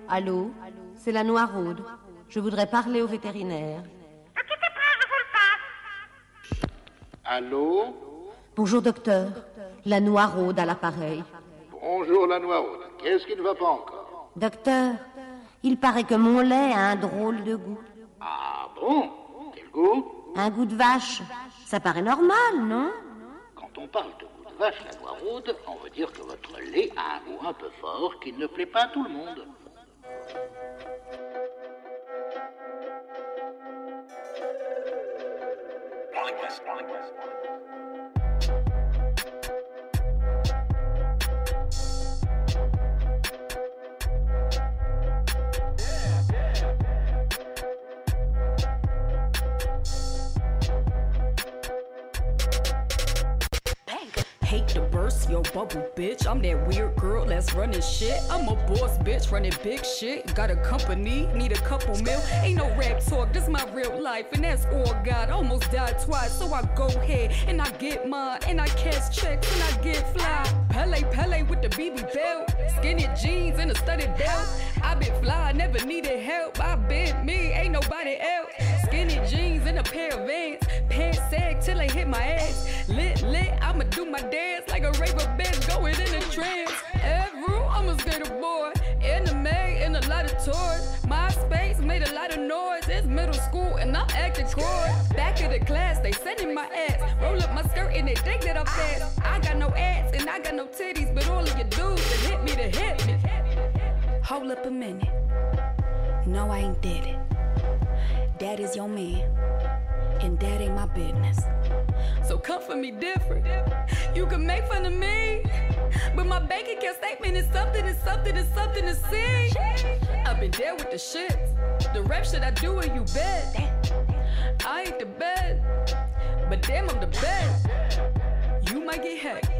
Allô, c'est la Noiraude. Je voudrais parler au vétérinaire. Allô? Bonjour docteur, la Noiraude à l'appareil. Bonjour la Noiraude. Qu'est-ce qui ne va pas encore? Docteur, il paraît que mon lait a un drôle de goût. Ah bon? Quel goût? Un goût de vache. Ça paraît normal, non? Quand on parle de goût de vache, la Noiraude, on veut dire que votre lait a un goût un peu fort qui ne plaît pas à tout le monde. Hate to burst your bubble, bitch. I'm that weird girl that's running shit. I'm a boss, bitch, running big shit. Got a company, need a couple mil. Ain't no rap talk, this my real life, and that's all God. Almost died twice, so I go ahead and I get mine, and I cash checks and I get fly. Pele with the BB belt, skinny jeans and a studded belt. I been fly, never needed help. I been me, ain't nobody else. Skinny jeans and a pair of Vans, pants sag till they hit my ass. Lit, I'ma do my dance like a raver bitch going in a trance. Every I'm a skater boy, anime and a lot of toys. MySpace made a lot of noise. It's middle school and I'm acting coy. Back of the class, they sending my ass. Roll up my skirt and they think that I'm fast. I got no ass and I got no titties, but all of you dudes that hit me to hit me. Hold up a minute. No, I ain't did it. That is your man, and that ain't my business. So come for me different. You can make fun of me, but my bank account statement is something to see. I've been there with the shit. The rap shit I do and you bet. I ain't the best, but damn I'm the best. You might get hacked,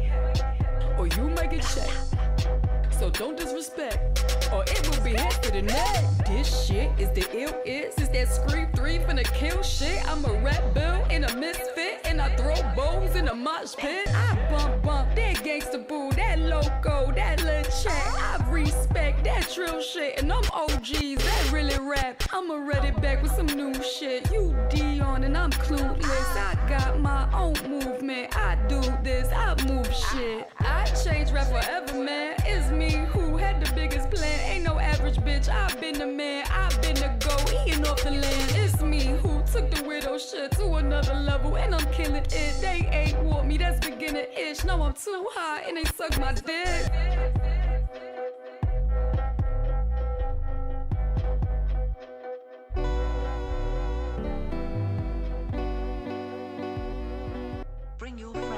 or you might get checked. So don't disrespect, or it will be hit to the neck. This shit is the ill-is. It's that Scream 3 finna kill shit. I'm a rap bill and a misfit, and I throw bows in a mosh pit. I bump, that gangsta boo, that loco, that lil' chat. I respect that trill shit, and I'm OGs that really rap. I'ma run it back with some new shit. You Dion and I'm clueless. I got my own movement. I do this, I move shit. I change rap forever, man. It's me who had the biggest plan. Ain't no average bitch, I've been the man. I've been the go, eating off the land. It's me who took the widow shit to another level, and I'm killing it. They ain't want me, that's beginner-ish. No, I'm too high and they suck my dick. Bring your friends.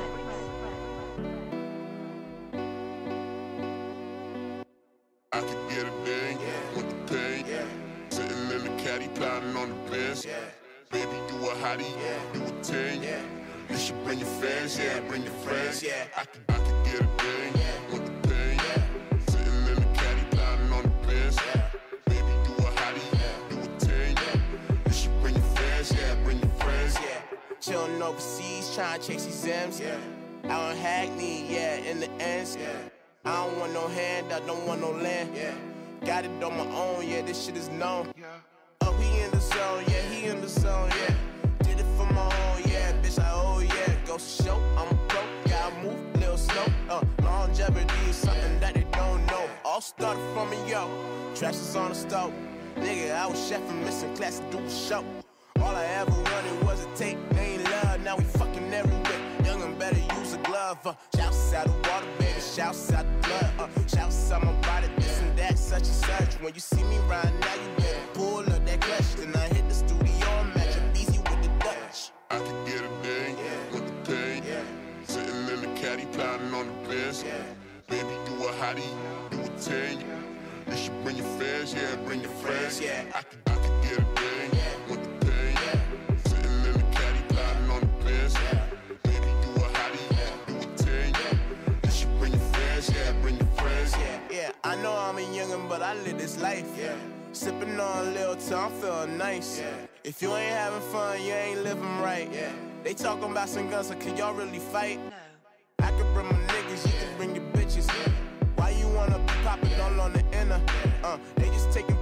I could get a ding with the pain. Sitting in the caddy, plotting on the bench. Baby, you a hottie, you a 10. You should bring your fans, bring your friends. I could get a ding with the pain. Sitting in the caddy, plotting on the bench. Baby, you a hottie, you a 10. You should bring your fans, bring your friends. Chillin' overseas, trying to chase these M's. Out in Hackney, in the ends. I don't want no hand, I don't want no land. Got it on my own, this shit is known. Oh, he in the zone, he in the zone, Did it for my own, bitch, I owe, Go show, I'm a pro, gotta move a little slow. Longevity is something that they don't know. All started from a yo, trash is on the stove. Nigga, I was chefing, missing class to do a show. All I ever wanted was a tape, ain't love, now we fucking everywhere. Young and better use a glove. Shouts out the water, baby, shouts out the blood. Shouts out my body, this and that, such and such. When you see me riding, now you better pull up that clutch. Then I hit the studio and match it easy with the Dutch. I could get a ding with the pain. Sitting in the caddy, plotting on the bench. Baby, you a hottie, you a 10. You should bring your fans, bring your friends. I could get a ding with the pain. Sitting in the caddy, plotting on the bench. Baby, you a hottie, you a 10. You should bring your fans, bring your friends. I know I'm a youngin', but I live this life. Sippin' on a little till I'm feelin' nice. If you ain't having fun, you ain't living right. They talking about some guns, so can y'all really fight? I could bring my niggas, you can bring your bitches. Why you wanna be poppin' all on the inner? They just taking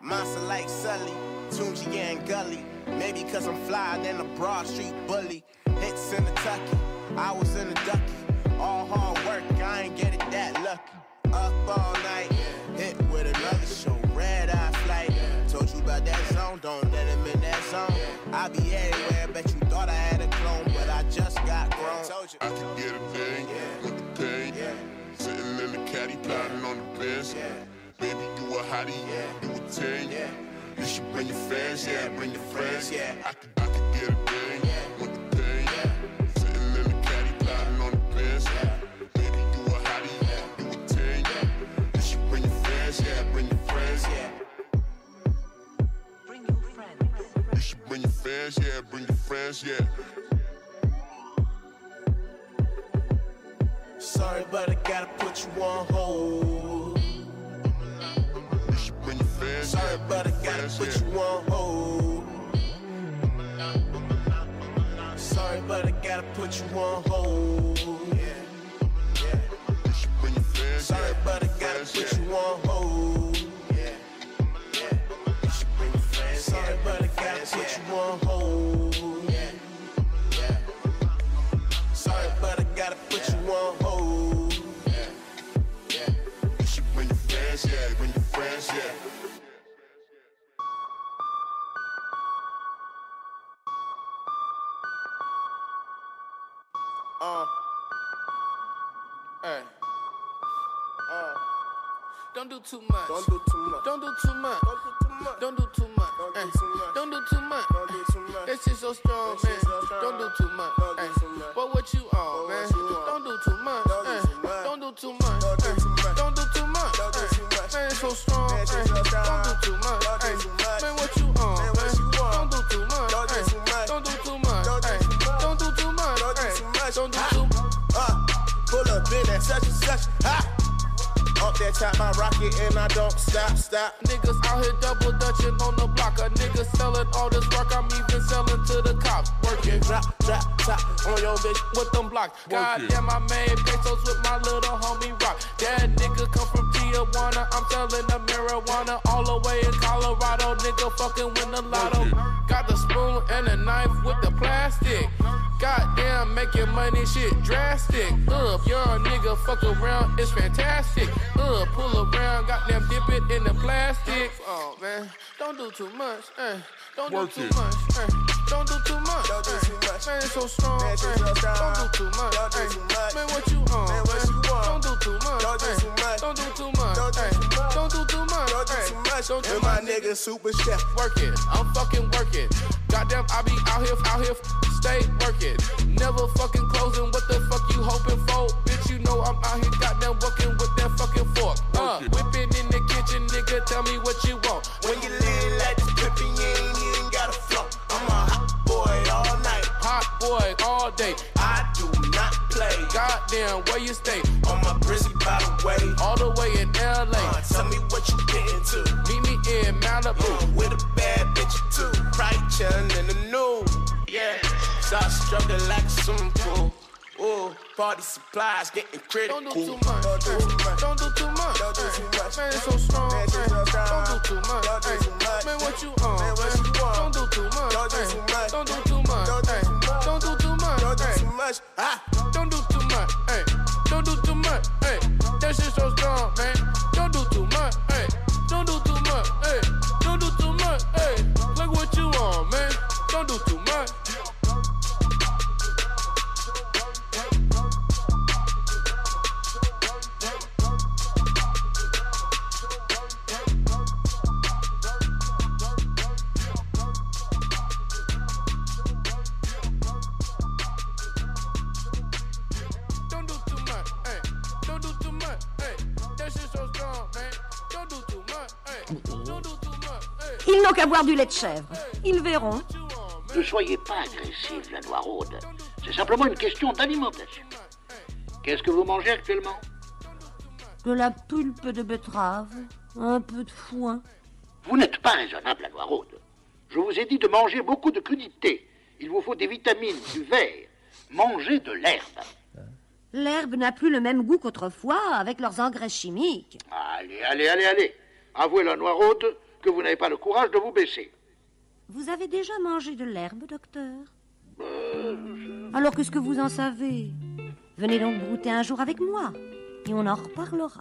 Monster like Sully, Tunji and Gully. Maybe cause I'm flyer than a Broad Street bully. Hits in the tucky, I was in the ducky. All hard work, I ain't get it that lucky. Up all night, hit with another show. Red eye flight, told you about that zone, don't let him in that zone. I be everywhere, bet you thought I had a clone, but I just got grown. Told you I can get a thing with the pain. Sitting in the caddy, plotting on the bench. Baby, you a hottie, you a 10. You should bring your fans, bring your friends. I can get a thing with the pain. Sitting in the caddy, plotting on the bench. Baby, you a hottie, you a 10. You should bring your fans, bring your friends. Bring your friends. You should bring your fans, bring your friends, sorry, but I gotta put you on hold. You should bring your fans, sorry, but I gotta put you on hold. Sorry, but I gotta put you on hold. You should bring your fans, sorry, but I gotta put you on hold. You should bring your friends, sorry, but I gotta put you on hold. Sorry, but I gotta put you on hold. You should bring your fans, bring your friends, Hey. Don't do too much. Don't do too much. Don't do too much. Don't do too much. Don't do too much. Don't do too much. Don't do too much. Don't do too much. That shit so strong, man. Don't do too much. Don't do too much. But what you on, man? Don't do too much. Don't do too much. Don't do too much. Don't do too much. Don't do too much. Man, it's so strong. Man, it's so strong. Don't do too much. Don't do too much. Man, what you on, Man, what you on? Don't do too much. Don't do too much. Don't do too much. Don't do too much. Don't do too much. Don't do too much. Don't do too much. Pull up in that such and such. Ha! Up that top, my rocket, and I don't stop. Niggas out here double dutching on the block. A nigga selling all this work. I'm even selling to the cops. Working, Drop, top on your bitch. with them blocks. Goddamn, I made pesos with my little homie Rock. That nigga come from Tijuana. I'm selling the marijuana all the way in Colorado. Nigga fucking win the lotto. Got the spoon and a knife with the plastic. Goddamn, making money shit drastic. Your nigga fuck around, it's fantastic. Pull around, goddamn dip it in the plastic. Oh man, don't do too much. Don't do too much. Don't do too much. Don't do too much. Man, it's so strong. Man, it's so strong. Don't do too much. Don't do too much. Man, what you on? Man, what you on? Don't do too much. Don't do too much. Don't do too much. Don't do too much. Don't do too much. Don't do too much. Don't do And my nigga super chef. working. I'm fucking working. Goddamn, I be out here, stay working. Never fucking closing. What the fuck you hoping for? Bitch, you know I'm out here goddamn working with that fucking fork. Whipping in the kitchen, nigga, tell me what you want. When you lean like this pimpin', you ain't even got a flow. I'm a hot boy all night. Hot boy all day. I do not play. Goddamn, where you stay? On my brizzy by the way. All the way in LA. Tell me what you getting to. Meet me in Malibu. With a bad bitch too. Right chillin' in the nude. Yeah. Start struggling like a swimming pool. Ooh, party supplies getting critical. Don't do too much. Don't do too much. Don't do too much. Don't do too much. Man, it's so strong. Man, it's so strong. Don't do too much. Don't do too much. Man, what you on? Man, what you on? Don't do too much. Don't do too much. Don't do too much. Don't do too much. Don't do too much. Don't do too much. Don't do too much. Don't do too much. That shit so strong, man. Don't do too much. Don't do too much. Don't do too much. Look what you on, man. Don't do too much. Ils n'ont qu'à boire du lait de chèvre. Ils verront. Ne soyez pas agressive, la Noiraude. C'est simplement une question d'alimentation. Qu'est-ce que vous mangez actuellement? De la pulpe de betterave, un peu de foin. Vous n'êtes pas raisonnable, la Noiraude. Je vous ai dit de manger beaucoup de crudités. Il vous faut des vitamines, du verre. Mangez de l'herbe. L'herbe n'a plus le même goût qu'autrefois avec leurs engrais chimiques. Allez. Avouez, la Noiraude, que vous n'avez pas le courage de vous baisser. Vous avez déjà mangé de l'herbe, docteur? Alors qu'est-ce que vous en savez? Venez donc brouter un jour avec moi, et on en reparlera.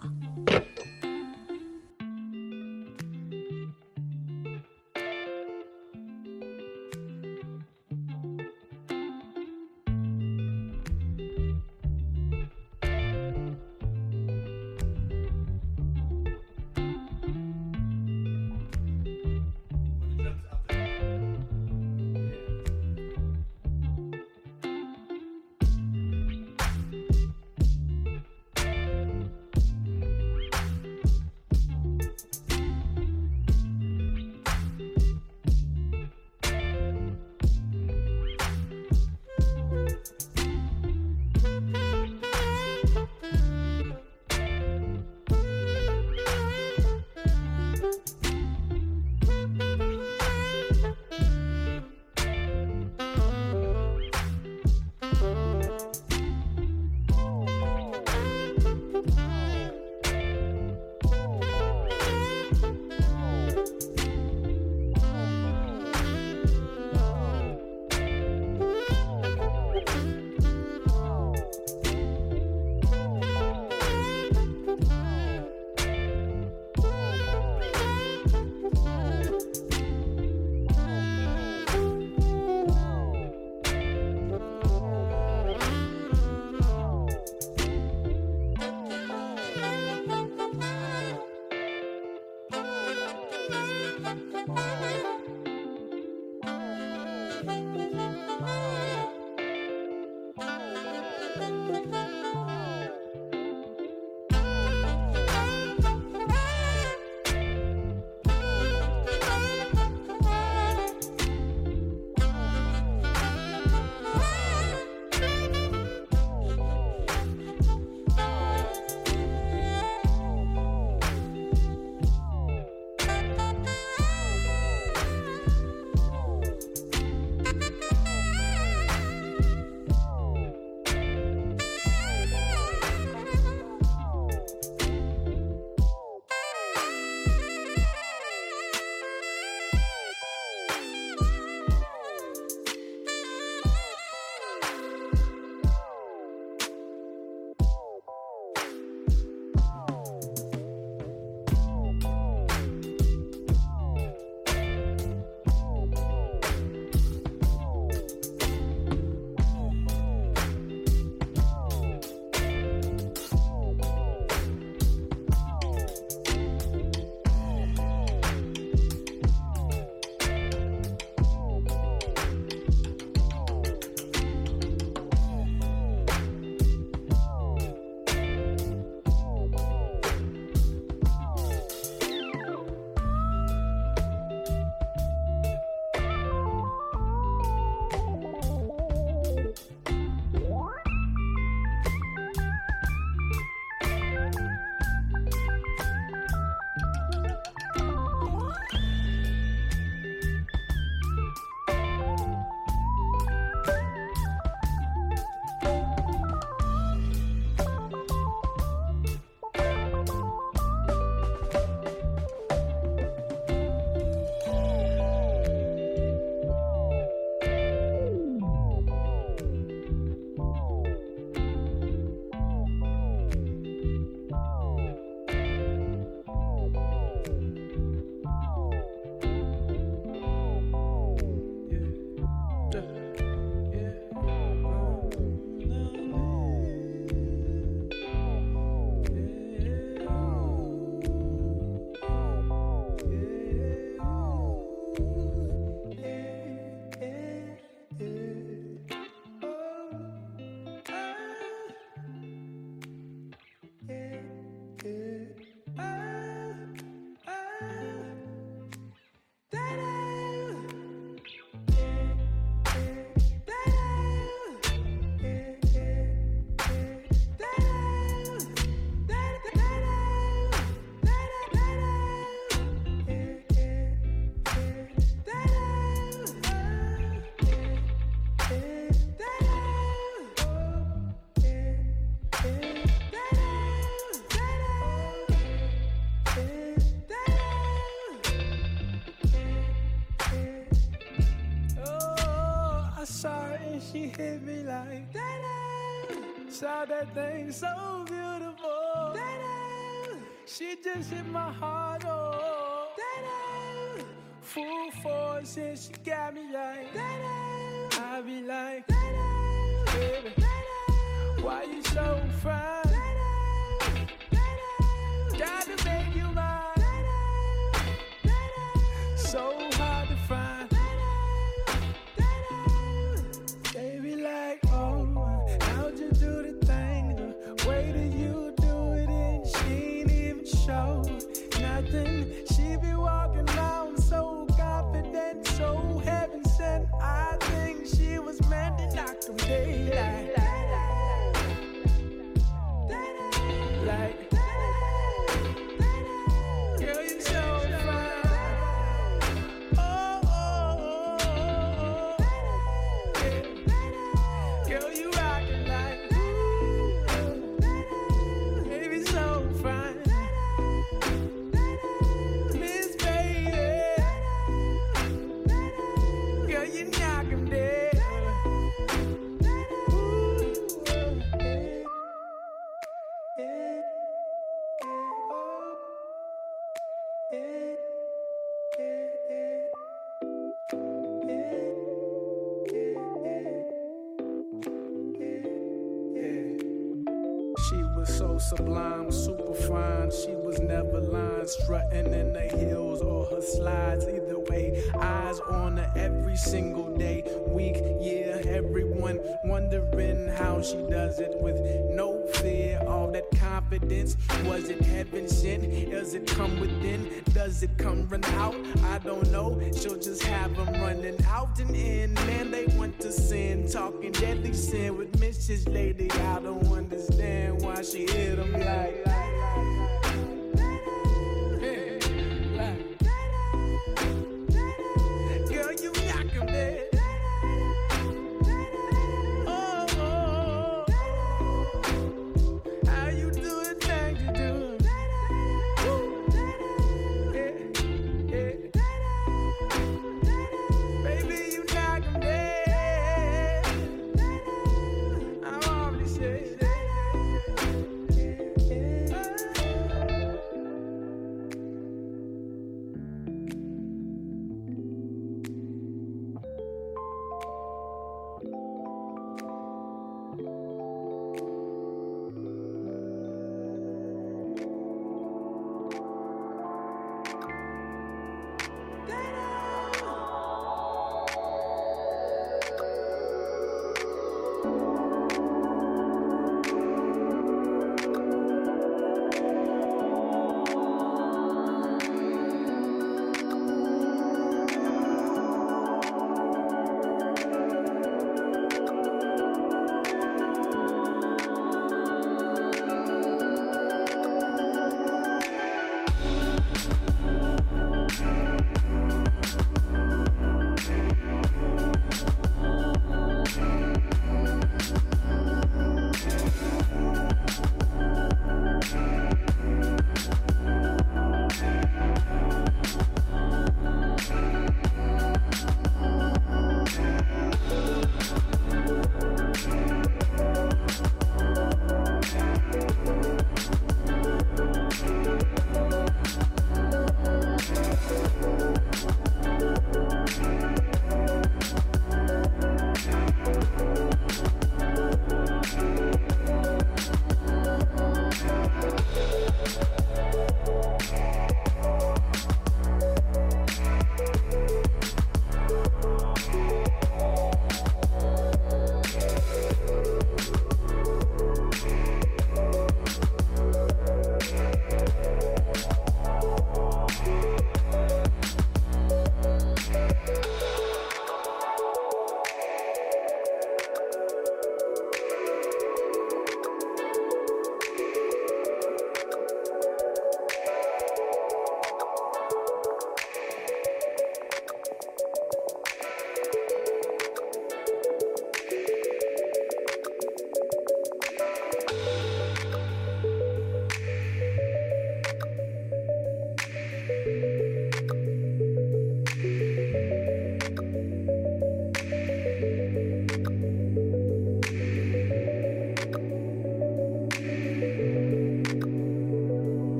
she hit me like that. Saw that thing so beautiful. That she just hit my heart, oh. That full force and she got me like that. I be like, baby, why you so fine? Gotta make you mine. So hard to find. Baby, like, oh, how'd you do the thing? The way that you do it, and she ain't even show nothing. She be walking around so confident, so heaven sent. I think she was meant to knock them daylight. Like, girl, you so fine. Oh, oh, oh, oh. Yeah. Girl, you rockin' like, ooh, baby, so fine. Miss Baby, girl, you knock 'em dead. She was so sublime, super fine. She was never lying, strutting in the heels or her slides. Either way, eyes on her every single day, week, year. Everyone wondering how she does it with no fear. All that confidence, was it heaven sent? Does it come within? Does it come run out? I don't know. She'll just have them running out and in. Man, they want to sin, talking deadly sin with Mrs. Lady. I don't understand why she hit them like. Girl, you knock 'em dead. Oh, oh, oh. How you do the things you do? Yeah, yeah. Baby, you knock 'em dead. I'm already said that.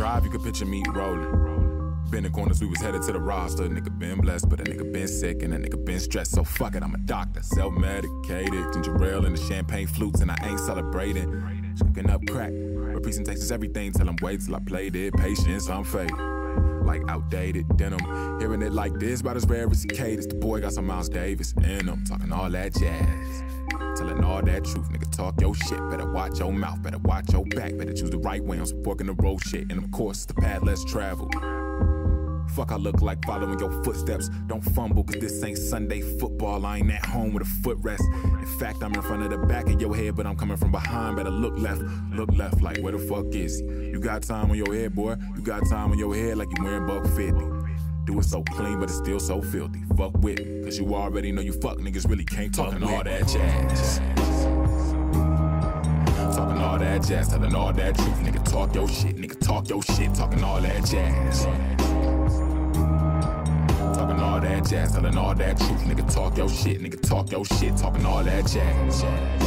drive, you could picture me rolling. Been in corners, we was headed to the roster. Nigga been blessed, but a nigga been sick, and a nigga been stressed. So fuck it, I'm a doctor, self-medicated. Ginger ale and the champagne flutes, and I ain't celebrating. Cooking up crack, representations, everything. Till I'm wait till I played it. Patience, I'm faded. Like outdated denim. Hearing it like this, about as rare as a cadence. The boy got some Miles Davis in him, talking all that jazz. Telling all that truth, nigga, talk your shit. Better watch your mouth, better watch your back. Better choose the right way on some fork in the road shit. And of course, it's the path less traveled. Fuck, I look like following your footsteps. Don't fumble, cause this ain't Sunday football. I ain't at home with a footrest. In fact, I'm in front of the back of your head, but I'm coming from behind. Better look left, like where the fuck is he? You got time on your head, boy. You got time on your head like you wearing buck 50. Do it so clean, but it's still so filthy. Fuck with me, cause you already know you fuck niggas really can't talk all that jazz. Talking all that jazz, telling all that truth. Nigga, talk your shit, nigga, talk your shit. Talking all that jazz. Talking all that jazz, telling all that truth. Nigga, talk your shit, nigga, talk your shit. Talking all that jazz.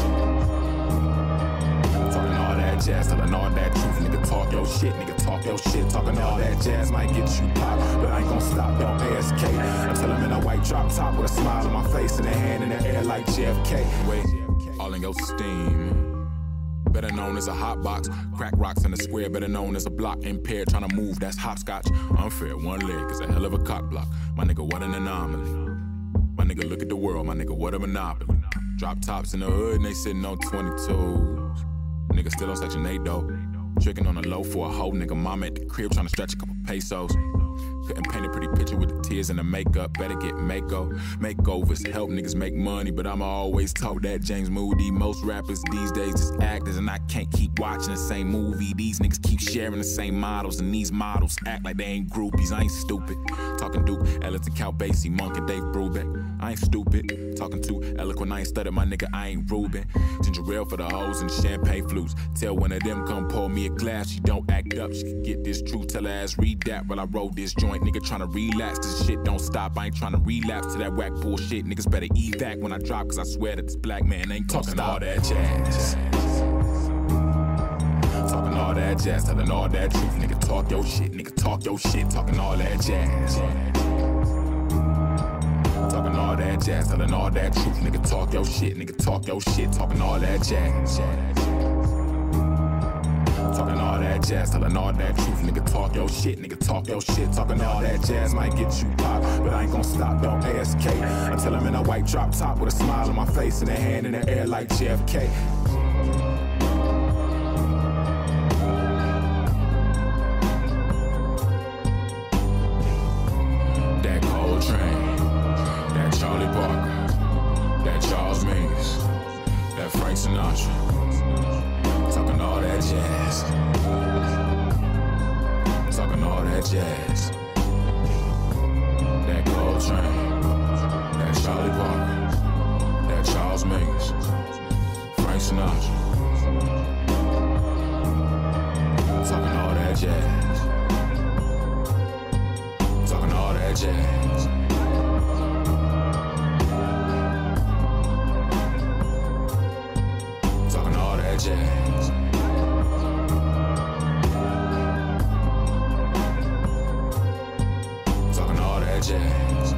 Talking all that jazz, telling all that truth. Nigga, talk your shit, nigga, talk your shit. Talking all that jazz might get you pop, but I ain't gon' stop, don't ASK. Until I'm in a white drop top with a smile on my face and a hand in the air like JFK. Wait, all in your steam. Better known as a hot box. Crack rocks in the square, better known as a block. Impaired, trying to move, that's hopscotch. Unfair, one leg is a hell of a cock block. My nigga, what an anomaly. My nigga, look at the world, my nigga, what a monopoly. Drop tops in the hood and they sitting on 22s. Nigga still on Section 8 though. Tricking on the low for a hoe, nigga. Mama at the crib trying to stretch a couple pesos. Couldn't paint a pretty picture with the tears and the makeup. Better get makeovers. Help niggas make money, but I'ma always talk that James Moody. Most rappers these days just actors, and I can't keep watching the same movie. These niggas keep sharing the same models, and these models act like they ain't groupies. I ain't stupid. Talking Duke, Ellington, Count Basie, Monk, and Dave Brubeck. I ain't stupid. Talking too eloquent, I ain't stutter, my nigga, I ain't Ruben. Ginger ale for the hoes and the champagne flutes. Tell one of them come pour me a glass. She don't act up, she can get this truth. Tell her ass read that while I roll this joint. Nigga tryna relax, cause shit don't stop. I ain't tryna relapse to that whack bullshit. Niggas better evac when I drop, cause I swear that this black man ain't talking all that jazz. Talking all that jazz, telling all that truth. Nigga, talk your shit, nigga, talk your shit. Talking all that jazz. Talking all that jazz, telling all that truth. Nigga, talk your shit, nigga, talk your shit. Talking all that jazz. Talking all that jazz, telling all that truth. Nigga, talk your shit, nigga, talk your shit. Talking all that jazz might get you pop, but I ain't gon' stop, don't ASK. Until I'm in a white drop top with a smile on my face and a hand in the air like JFK. That Coltrane, that Charlie Parker, that Charles Mingus, that Frank Sinatra. Talking all that jazz. Talking all that jazz. That Coltrane, that Charlie Parker, that Charles Mingus, Frank Sinatra. Talking all that jazz. Talking all that jazz. Talking all that jazz. Talking all that jazz.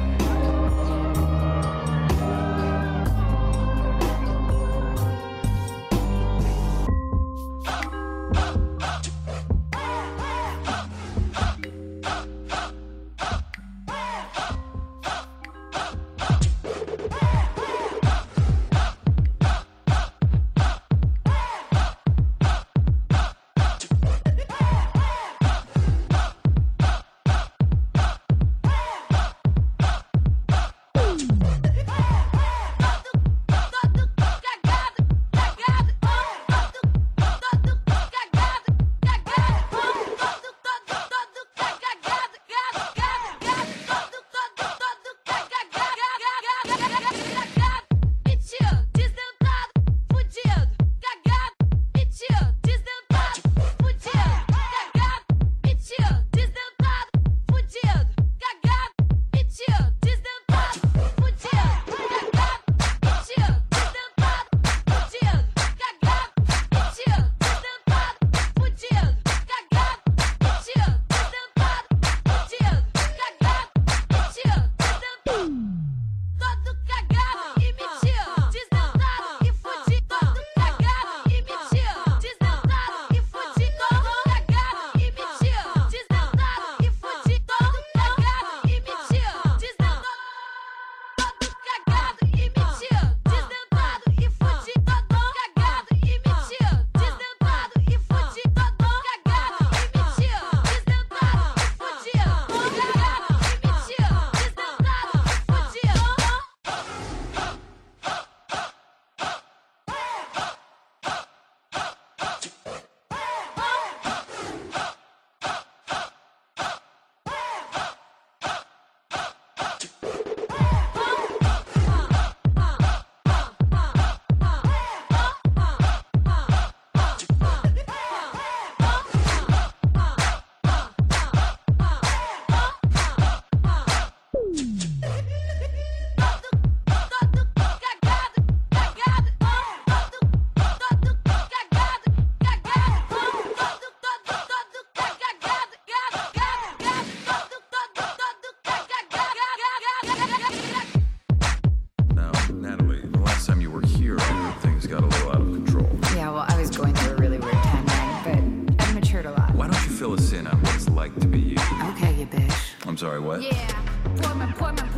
Yeah, Portman.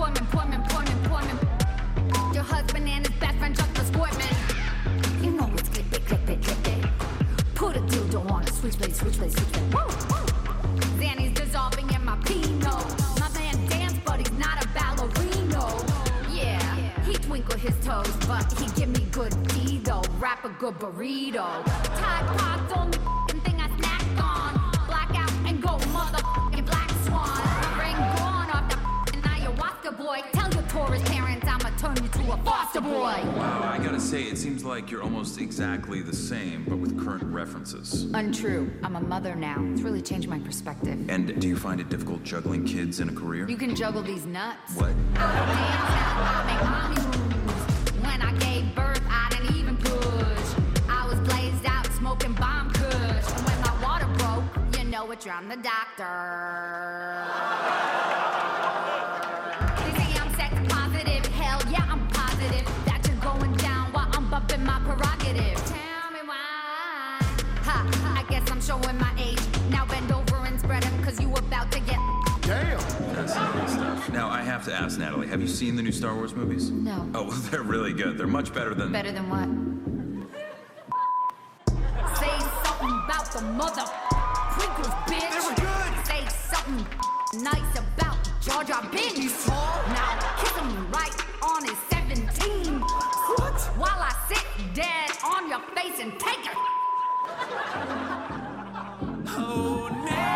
Your husband and his best friend just a sportman. You know it's clip it. Put a dildo on a switchblade. Woo. Zanny's dissolving in my Pinot. My man dance, but he's not a ballerino. Yeah, he twinkle his toes, but he give me good D though. Wrap a good burrito. Tide Pods on the thing I snacked on. Blackout and go motherfucking black swan. Ring gone off the ayahuasca boy. Tell your tourist parents I'ma turn you to a foster boy. Wow, I gotta say, it seems like you're almost exactly the same, but with current references. Untrue. I'm a mother now. It's really changed my perspective. And do you find it difficult juggling kids and a career? You can juggle these nuts. What? I make mommy moves. When I gave birth, I didn't even push. I was blazed out, smoking bomb kush. And when my water broke, you know it drowned the doctor. They say I'm sex positive. Hell yeah, I'm positive that you're going down while I'm bumping my prerogative. Tell me why. Ha, I guess I'm showing my age. Now bend over and spread them, cause you about to get... Damn! That's good stuff. Now, I have to ask, Natalie, have you seen the new Star Wars movies? No. Oh, they're really good. They're much better than... Better than what? Say something about the mother Pringles, bitch. They were good. Say something nice about Jar Jar Binks. Now kiss him right on his 17. What? While I sit dead on your face and take it. Oh,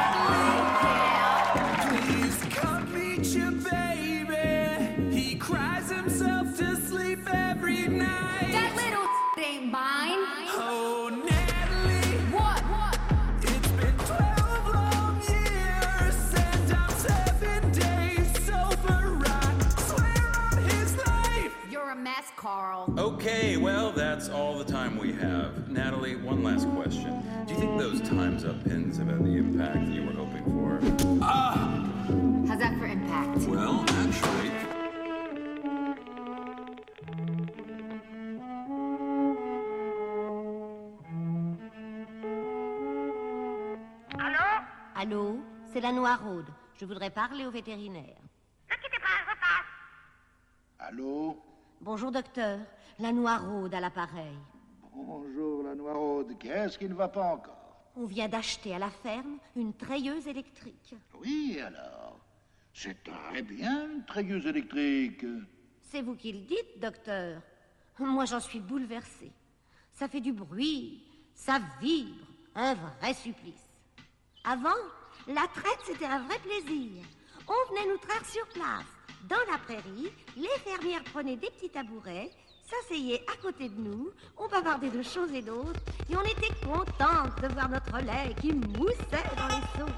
Natalie, please come meet your baby. He cries himself to sleep every night. That little ain't mine. Oh, Natalie. What? It's been 12 long years and I'm 7 days sober. I swear on his life. You're a mess, Carl. Okay, well, that's all the time we have. Natalie, one last question. Do you think those Time's Up pins have had the impact that you were hoping for? How's that for impact? Well, actually... Allô, c'est la Noiraude. Je voudrais parler au vétérinaire. Ne quittez pas, je passe. Allô? Bonjour, docteur. La Noiraude à l'appareil. Bonjour, la Noiraude. Qu'est-ce qui ne va pas encore? On vient d'acheter à la ferme une treilleuse électrique. Oui, alors? C'est très bien, une treilleuse électrique. C'est vous qui le dites, docteur. Moi, j'en suis bouleversée. Ça fait du bruit, ça vibre, un vrai supplice. Avant, la traite, c'était un vrai plaisir. On venait nous traire sur place. Dans la prairie, les fermières prenaient des petits tabourets, s'asseyaient à côté de nous, on bavardait de choses et d'autres, et on était contentes de voir notre lait qui moussait dans les seaux.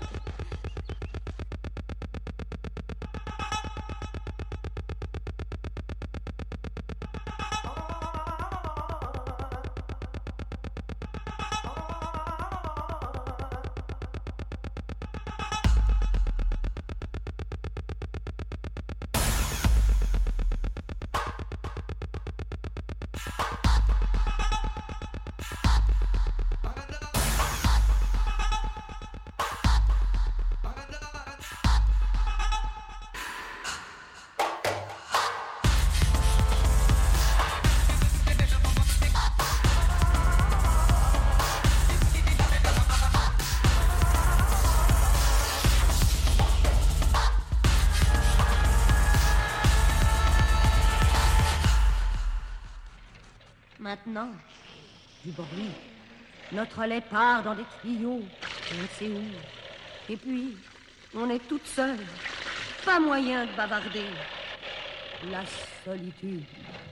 Maintenant, du bruit. Notre lait part dans des tuyaux, on ne sait où. Et puis, on est toute seule. Pas moyen de bavarder. La solitude.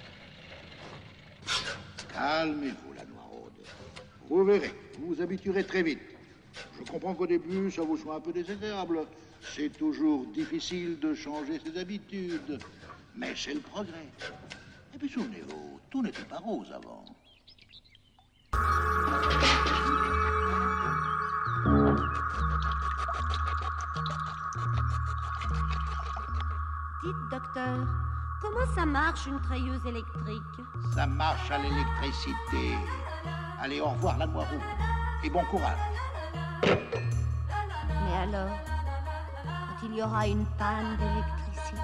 Calmez-vous, la Noiraude. Vous verrez, vous vous habituerez très vite. Je comprends qu'au début, ça vous soit un peu désagréable. C'est toujours difficile de changer ses habitudes. Mais c'est le progrès. Et puis souvenez-vous, tout n'était pas rose avant. Dites, docteur, comment ça marche une treilleuse électrique? Ça marche à l'électricité. Allez, au revoir, la Noiraude. Et bon courage. Mais alors, il y aura une panne d'électricité.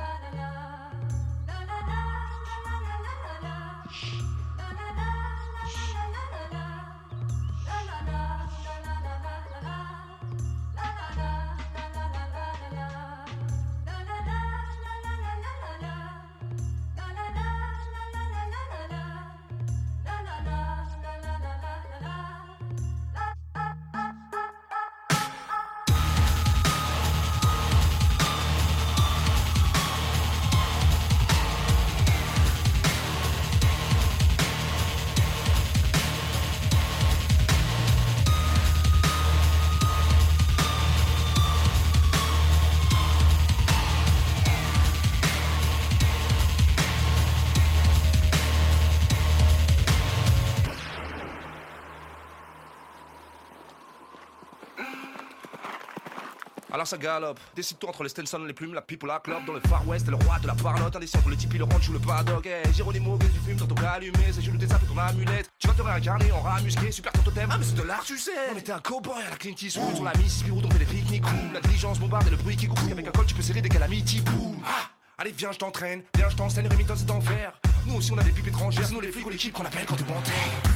Alors ça galope, décide-toi entre les Stenson, les plumes, la pipe ou la clope. Dans le Far West, t'es le roi de la parlotte. Indécis entre le tipi, le ranch ou le paddock. Hey, Géronimo, qu'est-ce que tu fumes dans ton cas allumé? C'est Jules des ton amulette. Tu vas te réincarner en rat musqué, super ton totem. Ah mais c'est de l'art, tu sais. Non mais t'es un cowboy à la Clint Eastwood. Sur la Mississippi Road, on fait des pique-niques cool. La diligence bombarde et le bruit qui grouille. Avec un col, tu peux serrer des calamities, boum. Ah, allez viens, je t'entraîne, viens, je t'enseigne, Remington c'est d'enfer. Nous aussi on a des pipes étrangères, sinon les flics ou l'équipe qu'on appelle quand t'es monté.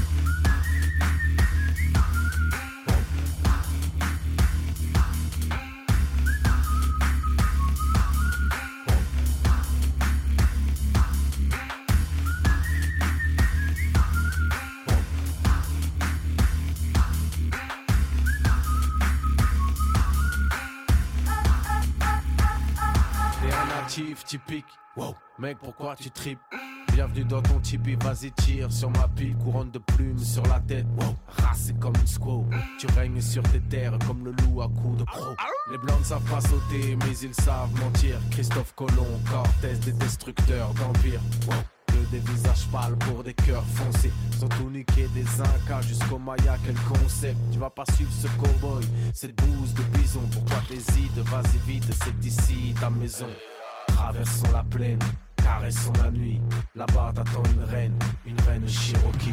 Typique, wow. Mec pourquoi tu tripes? Bienvenue dans ton tipi, vas-y tire sur ma pipe. Couronne de plumes sur la tête, wow. Racé comme une squaw. Tu règnes sur tes terres comme le loup à coups de croc. Les blancs ne savent pas sauter mais ils savent mentir. Christophe Colomb, Cortez, des destructeurs d'empire, wow. Que des visages pâles pour des cœurs foncés. Sans tout niquer des Incas jusqu'au Maya, quel concept. Tu vas pas suivre ce cowboy, cette bouse de bison. Pourquoi t'hésites? Vas-y vite, c'est d'ici ta maison. Traversons la plaine, caressons la nuit. Là-bas t'attend une reine Cherokee.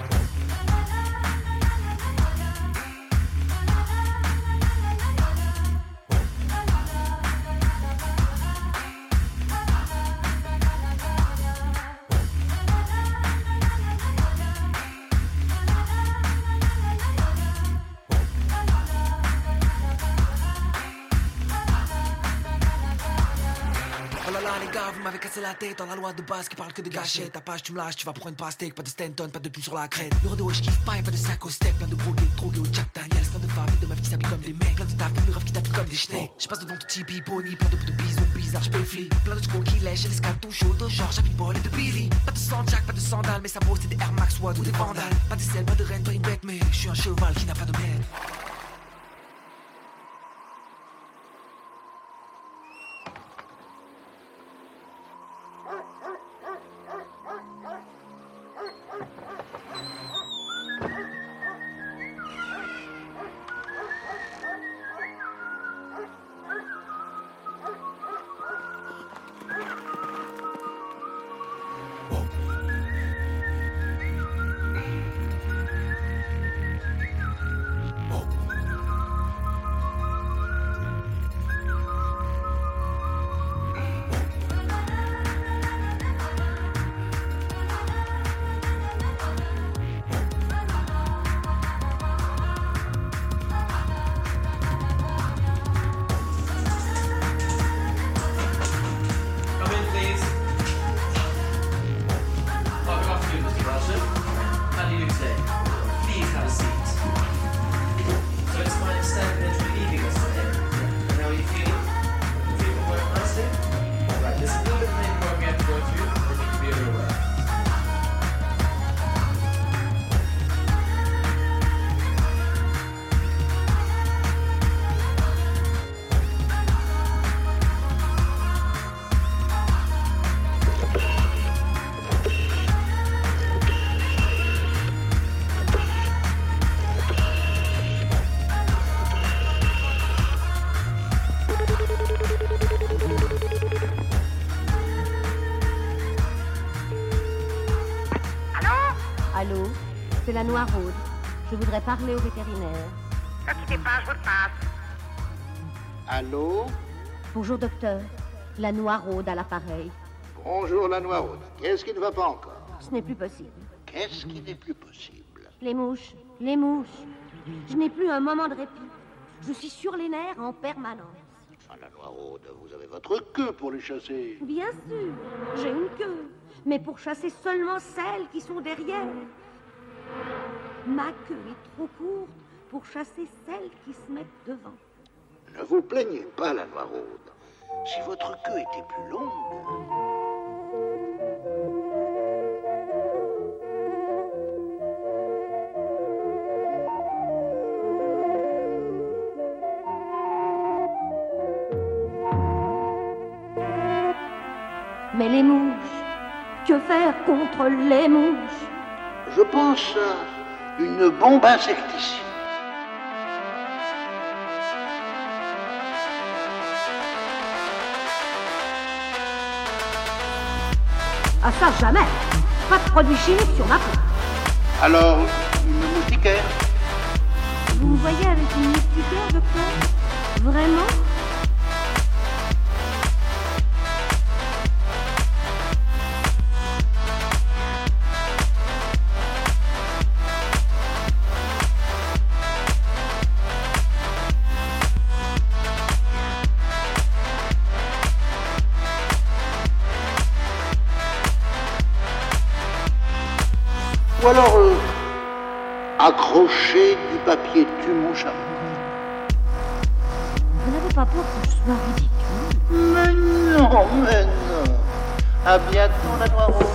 Vous m'avez cassé la tête dans la loi de base qui parle que de gâchettes. Ta page tu me lâches, tu vas prendre une pastèque. Pas de Stanton, pas de pluie sur la crête. Le rodeo je kiffe pas, y'a pas de 5 au step. Plein de drogués au Jack Daniels. Plein de femmes et de meufs qui s'habillent comme des mecs. Plein de tapes, de rêves qui tapent comme des schnecks. Je passe devant tout tipi, pony, plein de bisous bizarres, j'péflie. Plein de chevaux qui lèchent et les scales tout chaud. De George, Ball et de Billy. Pas de Sanjak, pas de sandales, mais ça vaut c'est des Air Max Watt ou des vandales. Pas de sel, pas de reine, pas une bête, mais je suis un cheval qui n'a pas de maître. C'est la Noiraude. Je voudrais parler au vétérinaire. Ne quittez pas, je vous le passe. Allô? Bonjour, docteur. La Noiraude à l'appareil. Bonjour, la Noiraude. Qu'est-ce qui ne va pas encore? Ce n'est plus possible. Qu'est-ce qui n'est plus possible? Les mouches, les mouches. Je n'ai plus un moment de répit. Je suis sur les nerfs en permanence. Enfin, la Noiraude, vous avez votre queue pour les chasser. Bien sûr, j'ai une queue, mais pour chasser seulement celles qui sont derrière. Ma queue est trop courte pour chasser celles qui se mettent devant. Ne vous plaignez pas, la Noiraude. Si votre queue était plus longue... Mais les mouches, que faire contre les mouches? Je pense à une bombe insecticide. Ah ça, jamais. Pas de produits chimiques sur ma peau. Alors, une moustiquaire? Vous me voyez avec une moustiquaire, docteur? Vraiment? Ou alors, accrocher du papier tue-mouche à mon Vous n'avez pas peur que je sois ridicule? Mais non, mais non. À bientôt, la Noiraude.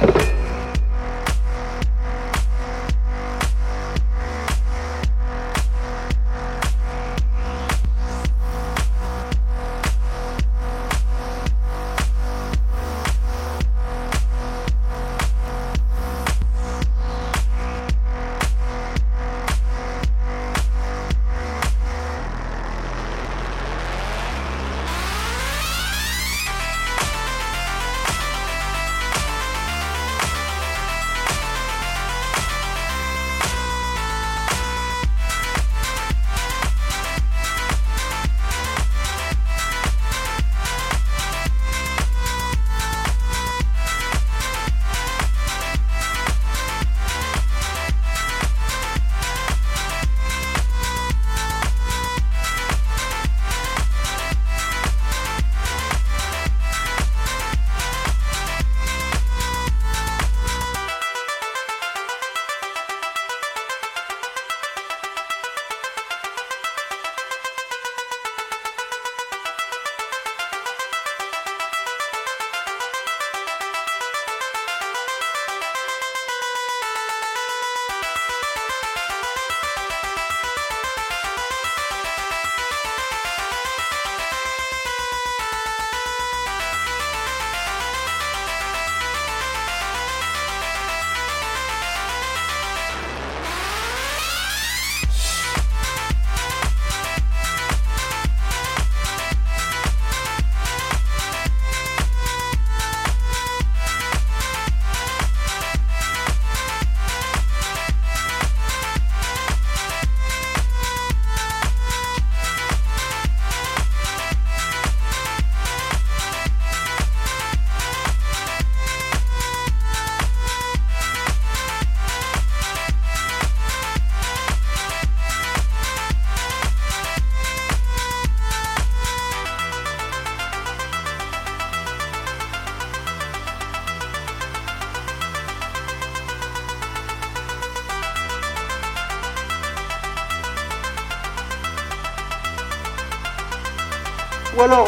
Ou alors,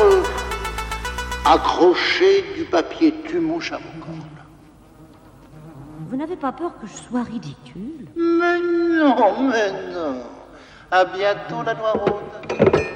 accrocher du papier tue-mouche à mon corps. Vous n'avez pas peur que je sois ridicule? Mais non, mais non. À bientôt, la Noiraude.